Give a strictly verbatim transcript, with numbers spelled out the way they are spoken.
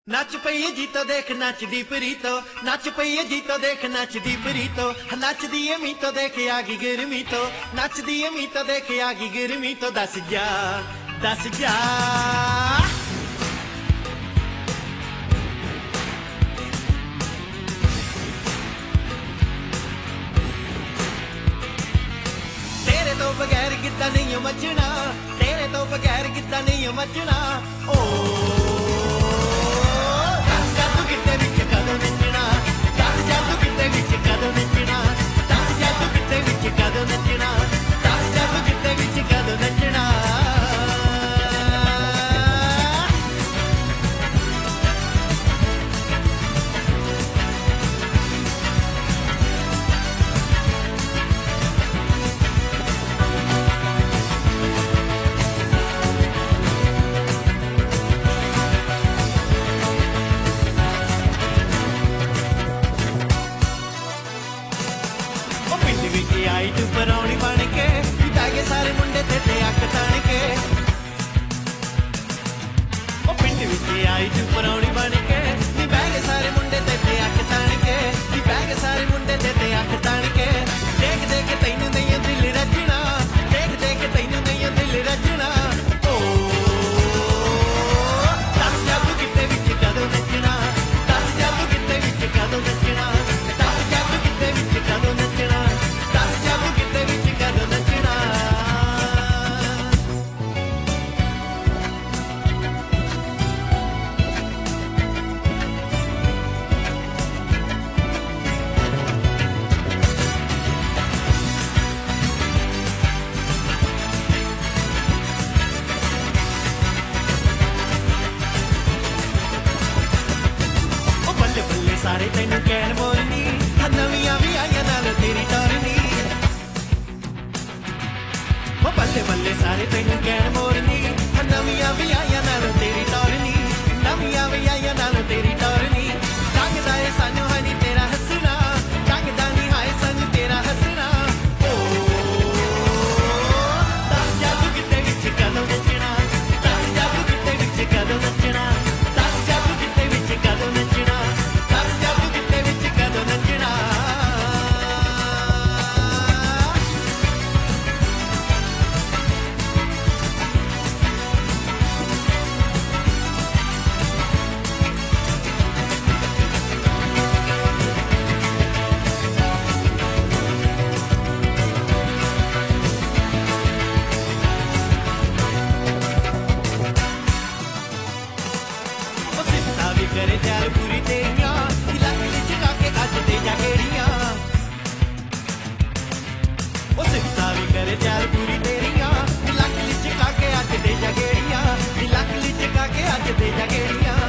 नच पई जी तो देख नचदी प्रीतो, नच पई जी तो देख नचदी प्रीतो, नचदी मी तो देख आगी गिरमी तो, नचदी मी तो देख आगी गिरमी तो, दस जा दस जा तेरे तो बगैर गिद्दा नहीं मचना, तेरे तो बगैर गिद्दा नहीं मचना। ओ आई तू परौनी बन के जागे सारे मुंडे तेरे अख तन के, ओ पिंड विच आई तू परौनी बन के बह गए सारे मुंडे तेरे अख तन के, बह गए सारे मुंडे तेरे अख तन के। देख देख तैनू नहीं दिल रजना, देख देख तैनू नहीं दिल रजना। ओ दस जा तू किते विच कदों नचना, दस जा तू किते विच कदों नचना, दस जा तू किते विच कदों नचना। सारे तेनू कहन मोरनी, नवियां भी आईयां नाल तेरी टोरनी। ओ बल्ले बल्ले सारे तेनू कहन मोरनी, नवियां भी आईयां नाल तेरी टोरनी, नवियां भी आईयां नाल तेरी टोरनी। लगदा है सानू हनी तेरा हसना, लगदा नहीं हाय सानू तेरा हसना। ओ दस जा तू किते विच कदों नचना, दस जा तू किते विच कदों नचना, दस जा तू किते विच कदों नचना। करे चाल पूरी तेरियां लक लिचका के अज दे जा गेड़ियां, ओ सिफता भी करे चाल पूरी तेरियां लक लिचका के अज दे जा गेड़ियां, लक लिचका के अज दे जा गेड़ियां।